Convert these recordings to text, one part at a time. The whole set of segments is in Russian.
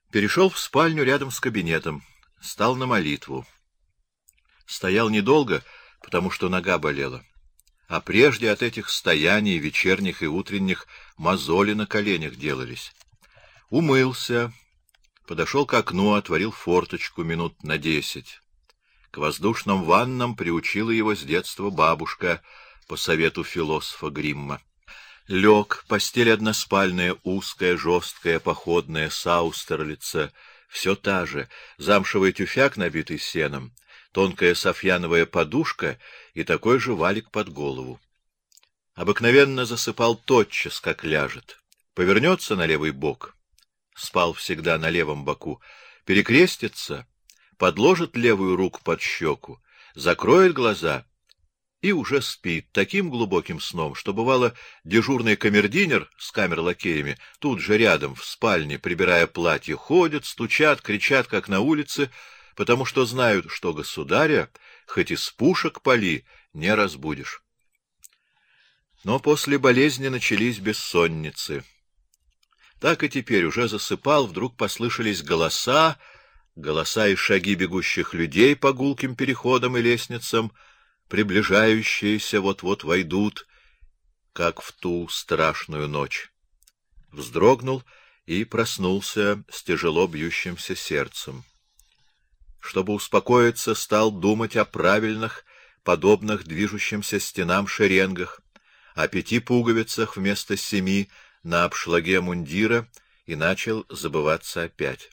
Перешел в спальню рядом с кабинетом, стал на молитву. Стоял недолго, потому что нога болела. А прежде от этих стояний, вечерних и утренних, мозоли на коленях делались. Умылся, подошел к окну, отворил форточку минут на 10. К воздушным ваннам приучила его с детства бабушка по совету философа Гримма. Лег, постель односпальная, узкая, жесткая, походная, с аустерлица, все та же, замшевый тюфяк, набитый сеном, тонкая софьяновая подушка и такой же валик под голову. Обыкновенно засыпал тотчас, как ляжет. Повернется на левый бок, спал всегда на левом боку, перекрестится, подложит левую руку под щеку, закроет глаза и уже спит таким глубоким сном, что, бывало, дежурный камердинер с камерлакеями тут же рядом, в спальне, прибирая платье, ходят, стучат, кричат, как на улице, потому что знают, что государя, хоть из пушек пали, не разбудишь. Но после болезни начались бессонницы. Так и теперь уже засыпал, вдруг послышались голоса и шаги бегущих людей по гулким переходам и лестницам, приближающиеся вот-вот войдут, как в ту страшную ночь. Вздрогнул и проснулся с тяжело бьющимся сердцем. Чтобы успокоиться, стал думать о правильных, подобных движущимся стенам шеренгах, о 5 пуговицах вместо 7 на обшлаге мундира, и начал забываться опять.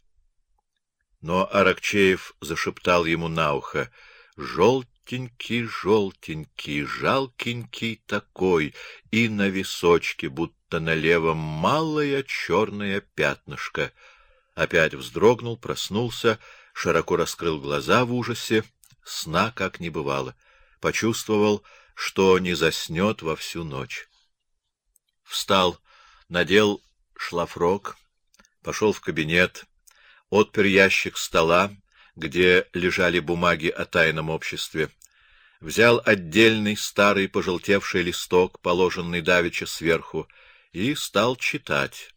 Но Аракчеев зашептал ему на ухо: «Желтенький, желтенький, жалкенький такой, и на височке, будто на левом, малое черное пятнышко». Опять вздрогнул, проснулся, широко раскрыл глаза в ужасе, сна как не бывало. Почувствовал, что не заснет во всю ночь. Встал, надел шлафрок, пошел в кабинет, отпер ящик стола, где лежали бумаги о тайном обществе, взял отдельный старый пожелтевший листок, положенный давеча сверху, и стал читать.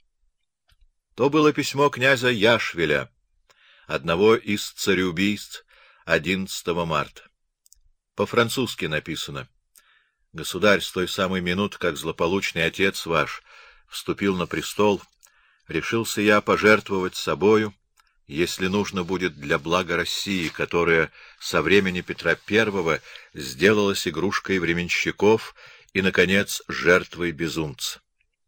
То было письмо князя Яшвеля, одного из цареубийц 11 марта. По-французски написано: «Государь, с той самой минуты, как злополучный отец ваш вступил на престол, решился я пожертвовать собою, если нужно будет, для блага России, которая со времени Петра I сделалась игрушкой временщиков и, наконец, жертвой безумца.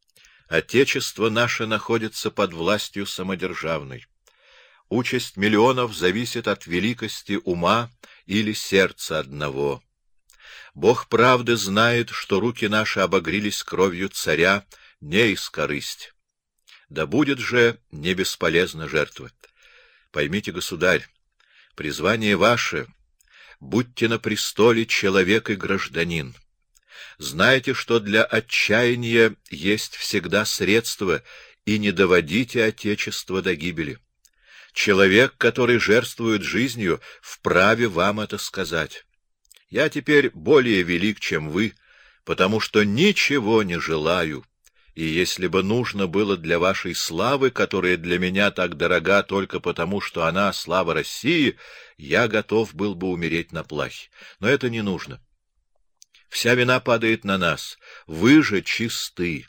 Отечество наше находится под властью самодержавной. Участь миллионов зависит от великости ума или сердца одного. Бог правды знает, что руки наши обогрелись кровью царя не из корысти. Да будет же не бесполезна жертва. Поймите, государь, призвание ваше — будьте на престоле человек и гражданин. Знайте, что для отчаяния есть всегда средства, и не доводите отечество до гибели. Человек, который жертвует жизнью, вправе вам это сказать. Я теперь более велик, чем вы, потому что ничего не желаю. И если бы нужно было для вашей славы, которая для меня так дорога только потому, что она слава России, я готов был бы умереть на плахе. Но это не нужно. Вся вина падает на нас. Вы же чисты.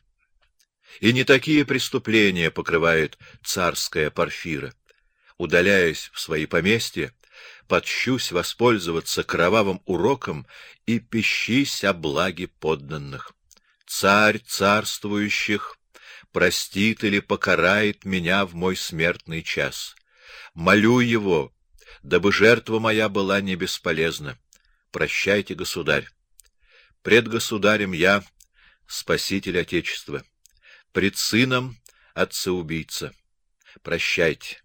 И не такие преступления покрывает царская Порфира. Удаляясь в свои поместья, подщусь воспользоваться кровавым уроком и пищись о благе подданных. Царь царствующих простит или покарает меня в мой смертный час. Молю его, дабы жертва моя была не бесполезна. Прощайте, государь. Пред государем я спаситель Отечества, пред сыном отца-убийца. Прощайте.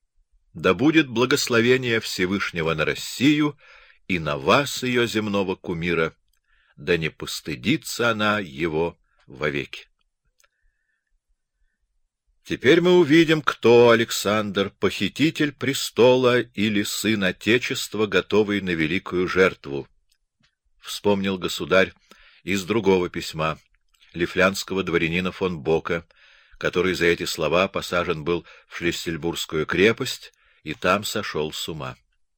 Да будет благословение Всевышнего на Россию и на вас, ее земного кумира, да не постыдится она его вовеки. Теперь мы увидим, кто Александр, похититель престола или сын Отечества, готовый на великую жертву. Вспомнил государь из другого письма лифлянского дворянина фон Бока, который за эти слова посажен был в Шлиссельбургскую крепость и там сошел с ума.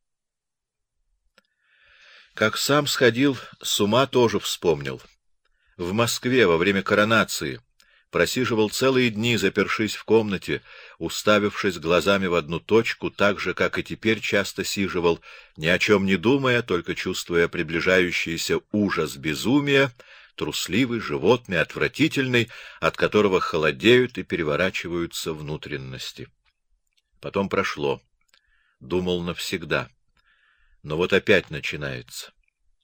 Как сам сходил с ума, тоже вспомнил. В Москве во время коронации просиживал целые дни, запершись в комнате, уставившись глазами в одну точку, так же, как и теперь часто сиживал, ни о чем не думая, только чувствуя приближающийся ужас безумия, трусливый, животный, отвратительный, от которого холодеют и переворачиваются внутренности. Потом прошло. Думал навсегда. Но вот опять начинается.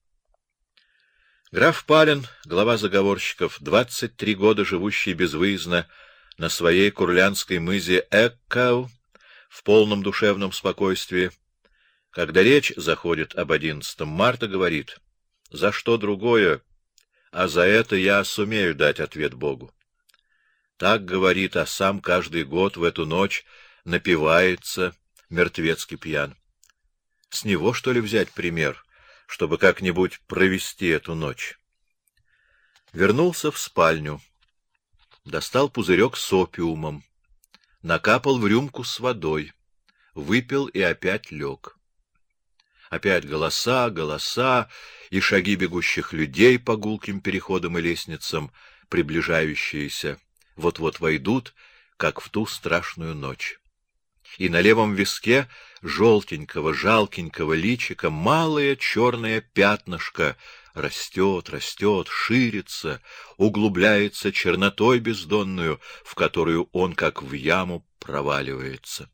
Граф Пален, глава заговорщиков, 23 года живущий безвыездно на своей курлянской мызе Эккау, в полном душевном спокойствии, когда речь заходит об 11 марта, говорит: «За что другое, а за это я сумею дать ответ Богу». Так говорит, а сам каждый год в эту ночь напивается, мертвецки пьян. С него, что ли, взять пример, чтобы как-нибудь провести эту ночь? Вернулся в спальню, достал пузырек с опиумом, накапал в рюмку с водой, выпил и опять лег. Опять голоса, голоса и шаги бегущих людей по гулким переходам и лестницам, приближающиеся, вот-вот войдут, как в ту страшную ночь. И на левом виске желтенького, жалкенького личика малое черное пятнышко растет, растет, ширится, углубляется чернотой бездонную, в которую он, как в яму, проваливается.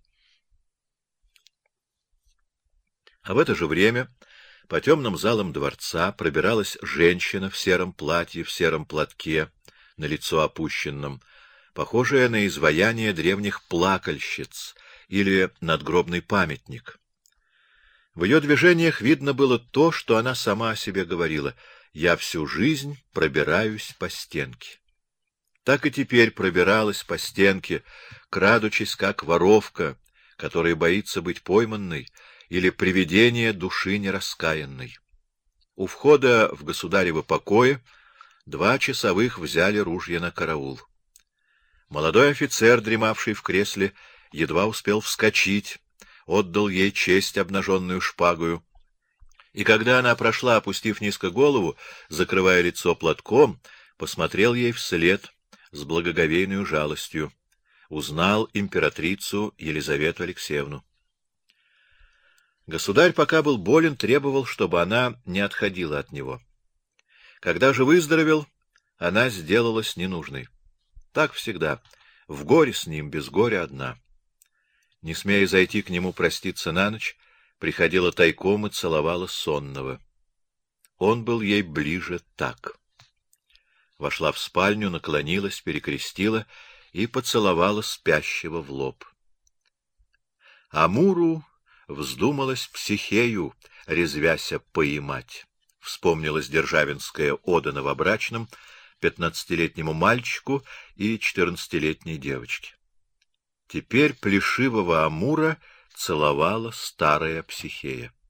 А в это же время по темным залам дворца пробиралась женщина в сером платье, в сером платке, на лицо опущенном, похожая на изваяние древних плакальщиц или надгробный памятник. В ее движениях видно было то, что она сама о себе говорила: «Я всю жизнь пробираюсь по стенке». Так и теперь пробиралась по стенке, крадучись, как воровка, которая боится быть пойманной, или привидение души нераскаянной. У входа в государевы покои 2 часовых взяли ружья на караул. Молодой офицер, дремавший в кресле, едва успел вскочить, отдал ей честь обнаженную шпагою. И когда она прошла, опустив низко голову, закрывая лицо платком, посмотрел ей вслед с благоговейной жалостью. Узнал императрицу Елизавету Алексеевну. Государь, пока был болен, требовал, чтобы она не отходила от него. Когда же выздоровел, она сделалась ненужной. Так всегда. В горе с ним, без горя одна. Не смея зайти к нему проститься на ночь, приходила тайком и целовала сонного. Он был ей ближе так. Вошла в спальню, наклонилась, перекрестила и поцеловала спящего в лоб. Амуру вздумалась Психею, резвяся поимать. Вспомнилась державинская ода новобрачным, 15-летнему мальчику и 14-летней девочке. Теперь плешивого Амура целовала старая Психея.